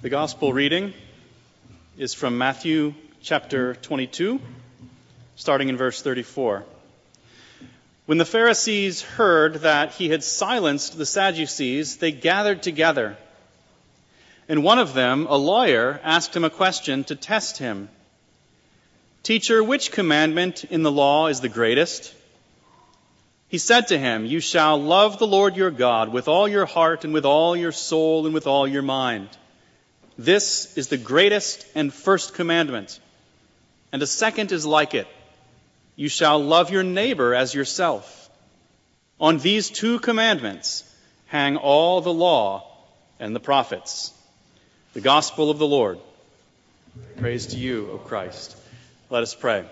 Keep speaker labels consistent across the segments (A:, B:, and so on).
A: The gospel reading is from Matthew chapter 22, starting in verse 34. When the Pharisees heard that he had silenced the Sadducees, they gathered together. And one of them, a lawyer, asked him a question to test him. "Teacher, which commandment in the law is the greatest?" He said to him, "You shall love the Lord your God with all your heart and with all your soul and with all your mind. This is the greatest and first commandment. And a second is like it. You shall love your neighbor as yourself. On these two commandments hang all the law and the prophets." The gospel of the Lord. Praise to you, O Christ. Let us pray.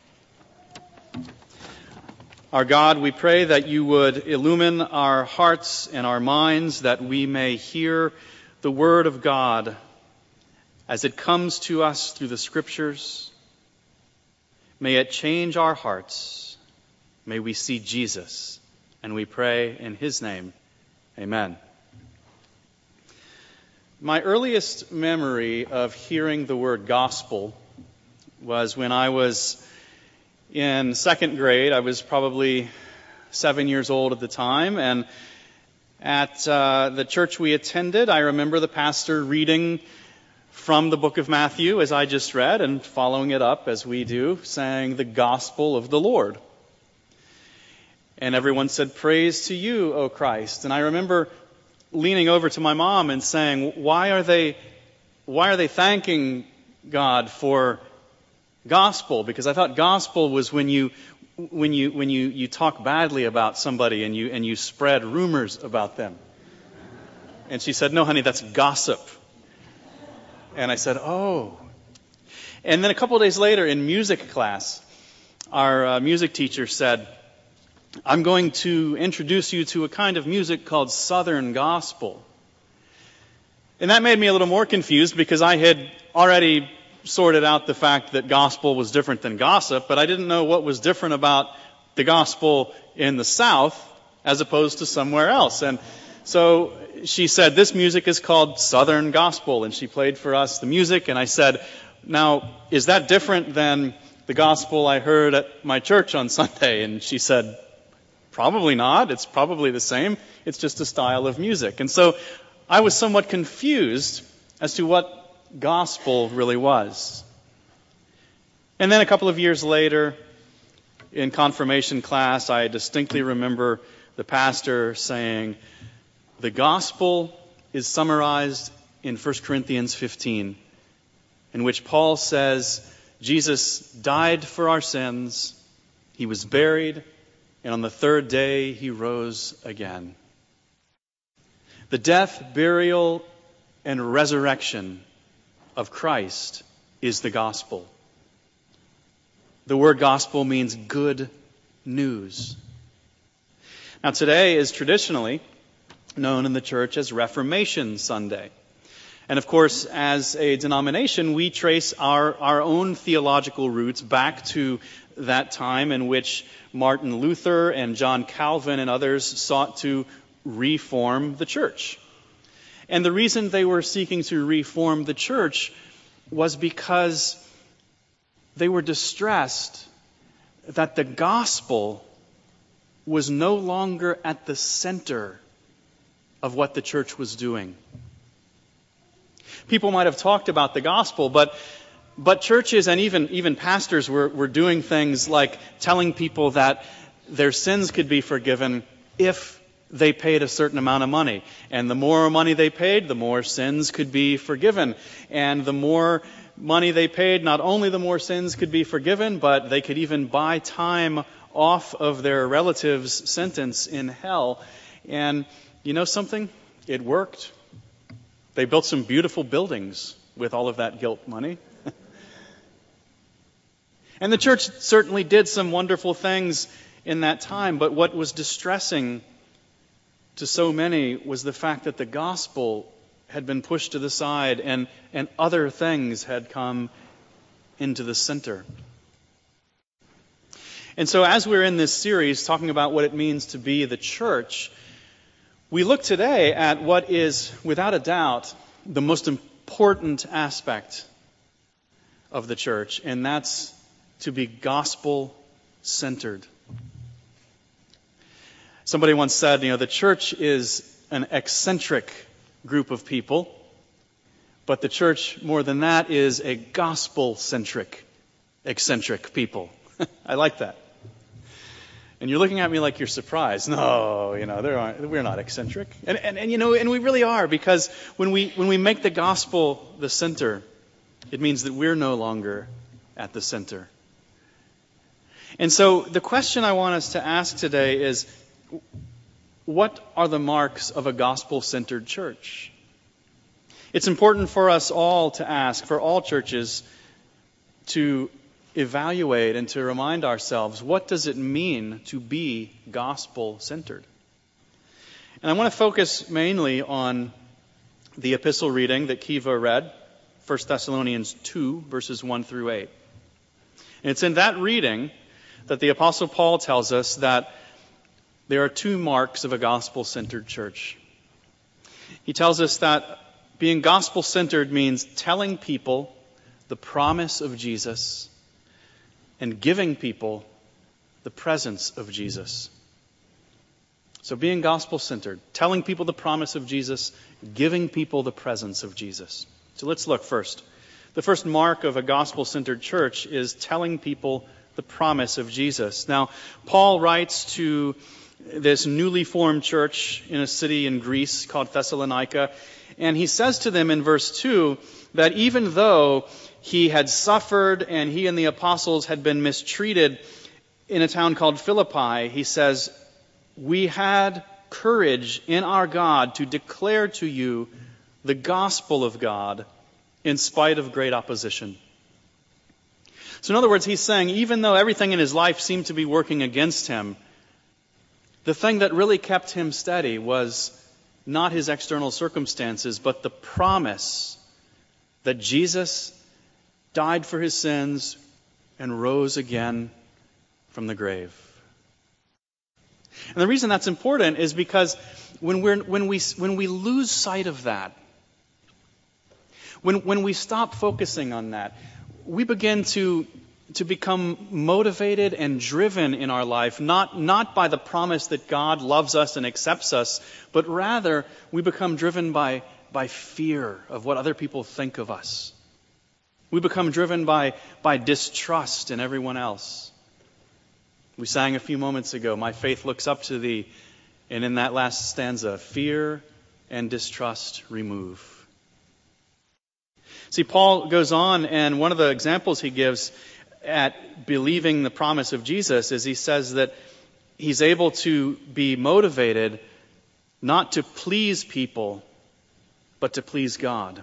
A: Our God, we pray that you would illumine our hearts and our minds, that we may hear the word of God as it comes to us through the Scriptures. May it change our hearts. May we see Jesus. And we pray in his name. Amen. My earliest memory of hearing the word gospel was when I was in second grade. I was probably 7 years old at the time, and at the church we attended, I remember the pastor reading from the book of Matthew, as I just read, and following it up, as we do, saying the gospel of the Lord. And everyone said, "Praise to you, O Christ." And I remember leaning over to my mom and saying, why are they thanking God for gospel? Because I thought gospel was when you talk badly about somebody and you spread rumors about them. And she said, "No, honey, that's gossip." And I said, "Oh." And then a couple of days later in music class, our music teacher said, "I'm going to introduce you to a kind of music called Southern Gospel." And that made me a little more confused because I had already sorted out the fact that gospel was different than gossip, but I didn't know what was different about the gospel in the South as opposed to somewhere else. And so she said, "This music is called Southern Gospel," and she played for us the music, and I said, "Now, is that different than the gospel I heard at my church on Sunday?" And she said, "Probably not. It's probably the same. It's just a style of music." And so I was somewhat confused as to what gospel really was. And then a couple of years later, in confirmation class, I distinctly remember the pastor saying, "The gospel is summarized in 1 Corinthians 15, in which Paul says, Jesus died for our sins, he was buried, and on the third day he rose again." The death, burial, and resurrection of Christ is the gospel. The word gospel means good news. Now today is traditionally known in the church as Reformation Sunday. And of course, as a denomination, we trace our own theological roots back to that time in which Martin Luther and John Calvin and others sought to reform the church. And the reason they were seeking to reform the church was because they were distressed that the gospel was no longer at the center of what the church was doing. People might have talked about the gospel, but churches and even pastors were doing things like telling people that their sins could be forgiven if they paid a certain amount of money. And the more money they paid, the more sins could be forgiven. And the more money they paid, not only the more sins could be forgiven, but they could even buy time off of their relative's sentence in hell. And you know something? It worked. They built some beautiful buildings with all of that guilt money. And the church certainly did some wonderful things in that time, but what was distressing to so many was the fact that the gospel had been pushed to the side and other things had come into the center. And so as we're in this series talking about what it means to be the church, we look today at what is, without a doubt, the most important aspect of the church, and that's to be gospel-centered. Somebody once said, the church is an eccentric group of people, but the church, more than that, is a gospel-centric, eccentric people. I like that. And you're looking at me like you're surprised. No, we're not eccentric. And we really are, because when we make the gospel the center, it means that we're no longer at the center. And so the question I want us to ask today is, what are the marks of a gospel-centered church? It's important for us all to ask, for all churches, to evaluate and to remind ourselves, what does it mean to be gospel-centered? And I want to focus mainly on the epistle reading that Kiva read, 1 Thessalonians 2, verses 1 through 8. And it's in that reading that the Apostle Paul tells us that there are two marks of a gospel-centered church. He tells us that being gospel-centered means telling people the promise of Jesus and giving people the presence of Jesus. So being gospel-centered, telling people the promise of Jesus, giving people the presence of Jesus. So let's look first. The first mark of a gospel-centered church is telling people the promise of Jesus. Now, Paul writes to this newly formed church in a city in Greece called Thessalonica, and he says to them in verse 2 that even though he had suffered and he and the apostles had been mistreated in a town called Philippi, he says, we had courage in our God to declare to you the gospel of God in spite of great opposition. So in other words, he's saying, even though everything in his life seemed to be working against him, the thing that really kept him steady was not his external circumstances, but the promise that Jesus died for his sins and rose again from the grave. And the reason that's important is because when we lose sight of that, when we stop focusing on that, we begin to become motivated and driven in our life, not by the promise that God loves us and accepts us, but rather we become driven by fear of what other people think of us. We become driven by distrust in everyone else. We sang a few moments ago, my faith looks up to thee, and in that last stanza, fear and distrust remove. See, Paul goes on, and one of the examples he gives at believing the promise of Jesus is he says that he's able to be motivated not to please people, but to please God.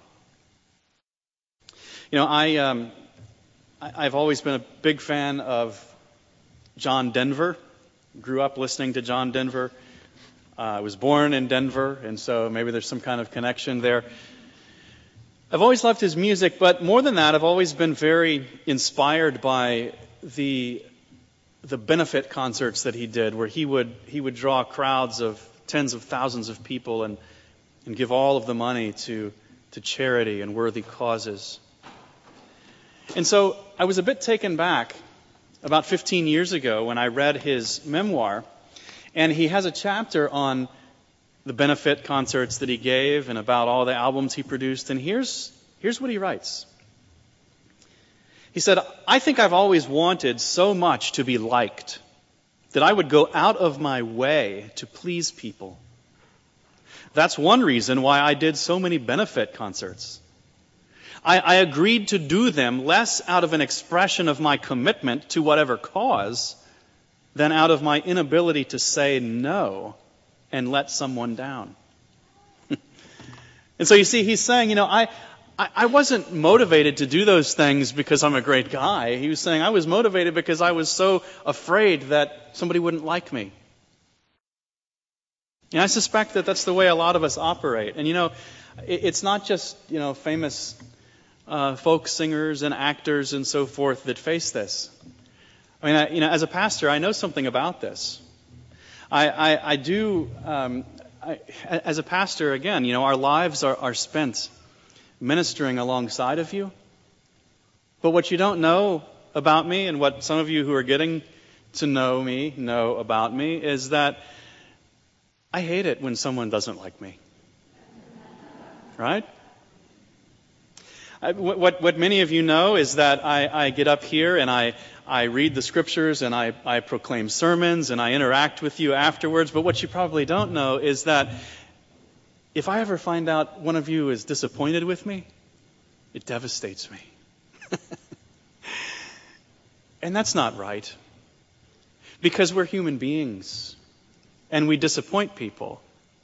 A: I've always been a big fan of John Denver. Grew up listening to John Denver. I was born in Denver, and so maybe there's some kind of connection there. I've always loved his music, but more than that, I've always been very inspired by the benefit concerts that he did, where he would draw crowds of tens of thousands of people and give all of the money to charity and worthy causes. And so I was a bit taken back about 15 years ago when I read his memoir, and he has a chapter on the benefit concerts that he gave and about all the albums he produced. And here's what he writes. He said, I think I've always wanted so much to be liked that I would go out of my way to please people. That's one reason why I did so many benefit concerts. I agreed to do them less out of an expression of my commitment to whatever cause than out of my inability to say no and let someone down. And so you see, he's saying, I wasn't motivated to do those things because I'm a great guy. He was saying I was motivated because I was so afraid that somebody wouldn't like me. And I suspect that that's the way a lot of us operate. And it's not just, famous folk singers and actors and so forth that face this. I mean, as a pastor, I know something about this. I do, as a pastor, again, our lives are spent ministering alongside of you. But what you don't know about me, and what some of you who are getting to know me know about me, is that I hate it when someone doesn't like me. Right? What many of you know is that I get up here and I read the scriptures and I proclaim sermons and I interact with you afterwards. But what you probably don't know is that if I ever find out one of you is disappointed with me, it devastates me. And that's not right. Because we're human beings and we disappoint people.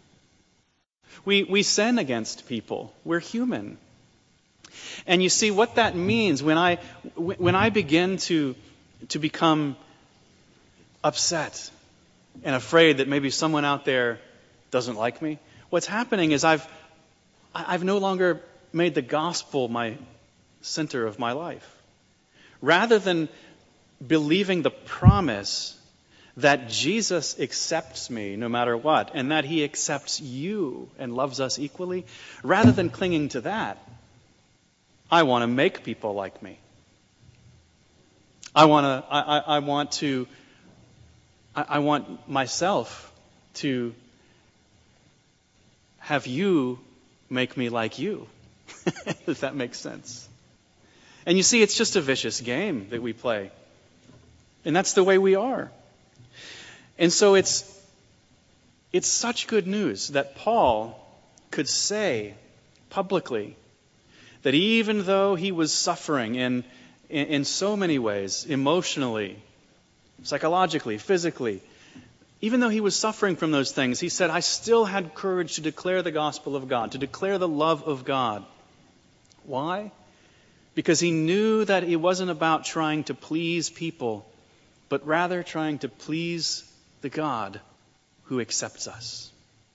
A: We sin against people. We're human. And you see what that means when I begin to become upset and afraid that maybe someone out there doesn't like me. What's happening is I've no longer made the gospel my center of my life. Rather than believing the promise that Jesus accepts me no matter what, and that He accepts you and loves us equally, rather than clinging to that, I want to make people like me. I want myself to have you make me like you, if that makes sense. And you see, it's just a vicious game that we play. And that's the way we are. And so it's such good news that Paul could say publicly that even though he was suffering in so many ways, emotionally, psychologically, physically, even though he was suffering from those things, he said, I still had courage to declare the gospel of God, to declare the love of God. Why? Because he knew that it wasn't about trying to please people, but rather trying to please the God who accepts us.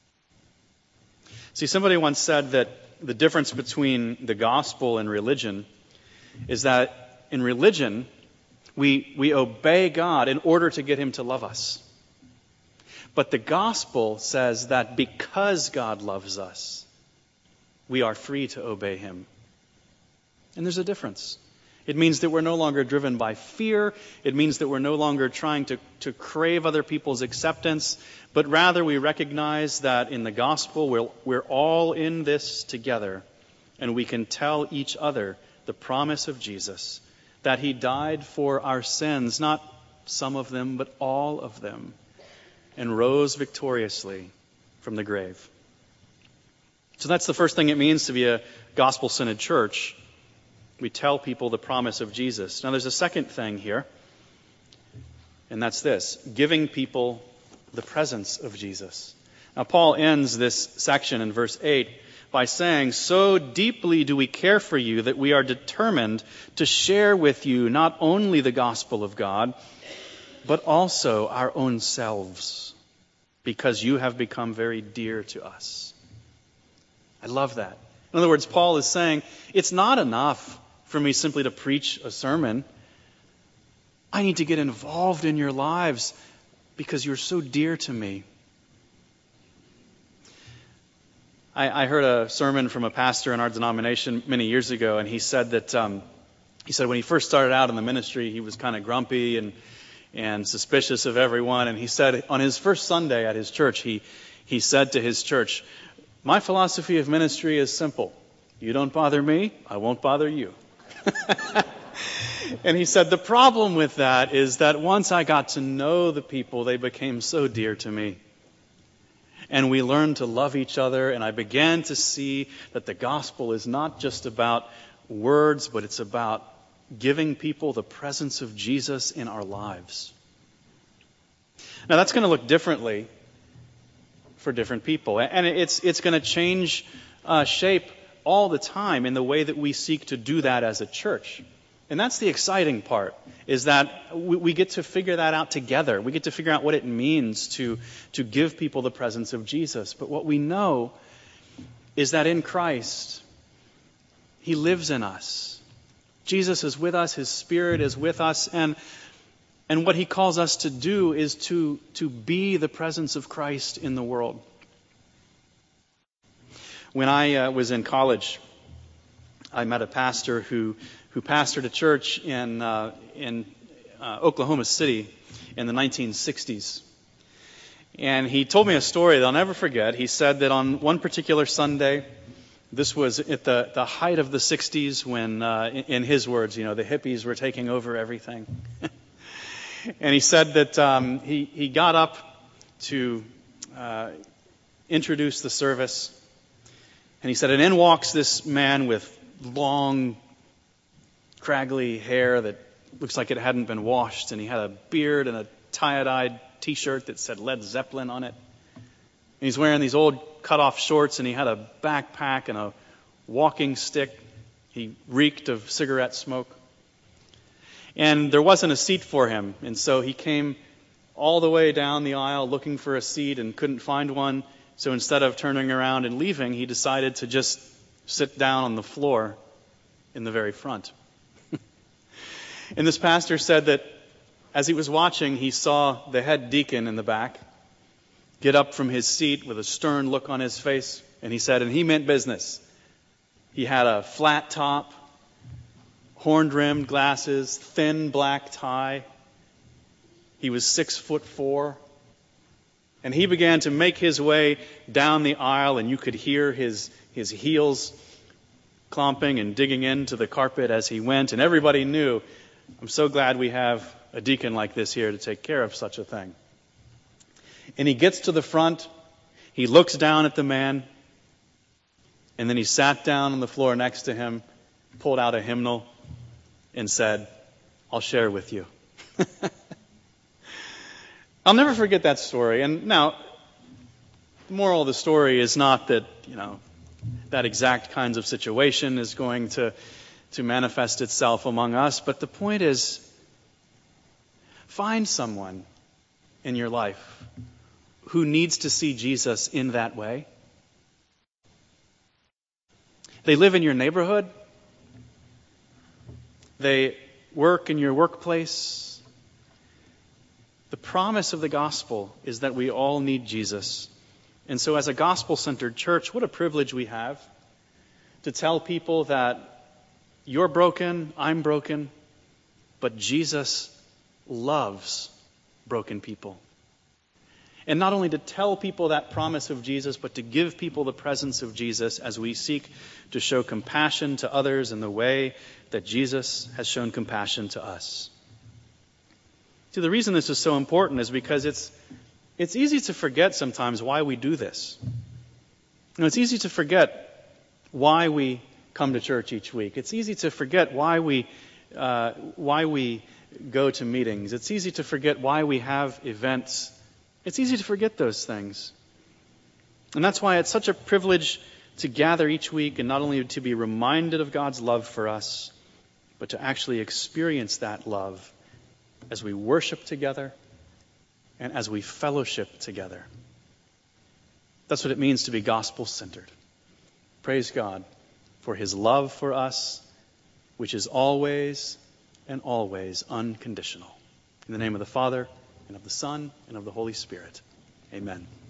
A: See, somebody once said that the difference between the gospel and religion is that in religion, we obey God in order to get Him to love us. But the gospel says that because God loves us, we are free to obey Him. And there's a difference. It means that we're no longer driven by fear. It means that we're no longer trying to crave other people's acceptance, but rather we recognize that in the gospel we're all in this together, and we can tell each other the promise of Jesus, that He died for our sins, not some of them, but all of them, and rose victoriously from the grave. So that's the first thing it means to be a gospel-centered church. We tell people the promise of Jesus. Now there's a second thing here, and that's this: giving people the presence of Jesus. Now Paul ends this section in verse 8 by saying, so deeply do we care for you that we are determined to share with you not only the gospel of God, but also our own selves, because you have become very dear to us. I love that. In other words, Paul is saying, it's not enough for me simply to preach a sermon. I need to get involved in your lives because you're so dear to me. I heard a sermon from a pastor in our denomination many years ago, and he said that when he first started out in the ministry, he was kind of grumpy and suspicious of everyone. And he said on his first Sunday at his church, he said to his church, my philosophy of ministry is simple. You don't bother me, I won't bother you. And he said, the problem with that is that once I got to know the people, they became so dear to me. And we learned to love each other, and I began to see that the gospel is not just about words, but it's about giving people the presence of Jesus in our lives. Now that's going to look differently for different people, and it's going to change shape all the time in the way that we seek to do that as a church. And that's the exciting part, is that we get to figure that out together. We get to figure out what it means to give people the presence of Jesus. But what we know is that in Christ, He lives in us. Jesus is with us, His Spirit is with us, and what He calls us to do is to be the presence of Christ in the world. When I was in college, I met a pastor who pastored a church in Oklahoma City in the 1960s. And he told me a story that I'll never forget. He said that on one particular Sunday, this was at the height of the 60s when, in his words, the hippies were taking over everything. And he said that he got up to introduce the service. And he said, and in walks this man with long, craggy hair that looks like it hadn't been washed. And he had a beard and a tie-dyed T-shirt that said Led Zeppelin on it. And he's wearing these old cut-off shorts, and he had a backpack and a walking stick. He reeked of cigarette smoke. And there wasn't a seat for him, and so he came all the way down the aisle looking for a seat and couldn't find one. So instead of turning around and leaving, he decided to just sit down on the floor in the very front. And this pastor said that as he was watching, he saw the head deacon in the back get up from his seat with a stern look on his face. And he said, and he meant business. He had a flat top, horn-rimmed glasses, thin black tie. He was 6'4". And he began to make his way down the aisle, and you could hear his heels clomping and digging into the carpet as he went. And everybody knew, I'm so glad we have a deacon like this here to take care of such a thing. And he gets to the front, he looks down at the man, and then he sat down on the floor next to him, pulled out a hymnal, and said, I'll share with you. I'll never forget that story. And now, the moral of the story is not that, that exact kinds of situation is going to manifest itself among us, but the point is, find someone in your life who needs to see Jesus in that way. They live in your neighborhood. They work in your workplace. The promise of the gospel is that we all need Jesus. And so as a gospel-centered church, what a privilege we have to tell people that you're broken, I'm broken, but Jesus loves broken people. And not only to tell people that promise of Jesus, but to give people the presence of Jesus as we seek to show compassion to others in the way that Jesus has shown compassion to us. See, the reason this is so important is because it's easy to forget sometimes why we do this. It's easy to forget why we come to church each week. It's easy to forget why we go to meetings. It's easy to forget why we have events. It's easy to forget those things. And that's why it's such a privilege to gather each week and not only to be reminded of God's love for us, but to actually experience that love as we worship together and as we fellowship together. That's what it means to be gospel-centered. Praise God for His love for us, which is always and always unconditional. In the name of the Father, and of the Son, and of the Holy Spirit. Amen.